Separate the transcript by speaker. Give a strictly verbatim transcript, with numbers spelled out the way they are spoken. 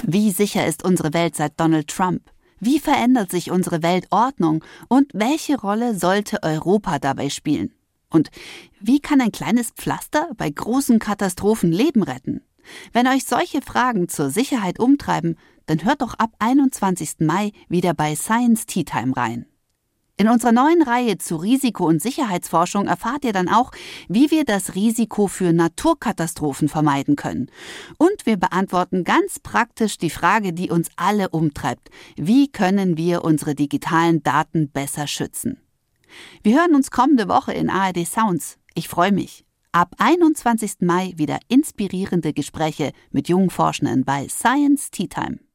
Speaker 1: Wie sicher ist unsere Welt seit Donald Trump? Wie verändert sich unsere Weltordnung? Und welche Rolle sollte Europa dabei spielen? Und wie kann ein kleines Pflaster bei großen Katastrophen Leben retten? Wenn euch solche Fragen zur Sicherheit umtreiben, dann hört doch ab einundzwanzigsten Mai wieder bei Science Tea Time rein. In unserer neuen Reihe zu Risiko- und Sicherheitsforschung erfahrt ihr dann auch, wie wir das Risiko für Naturkatastrophen vermeiden können. Und wir beantworten ganz praktisch die Frage, die uns alle umtreibt. Wie können wir unsere digitalen Daten besser schützen? Wir hören uns kommende Woche in A R D Sounds. Ich freue mich. Ab einundzwanzigsten Mai wieder inspirierende Gespräche mit jungen Forschenden bei Science Tea Time.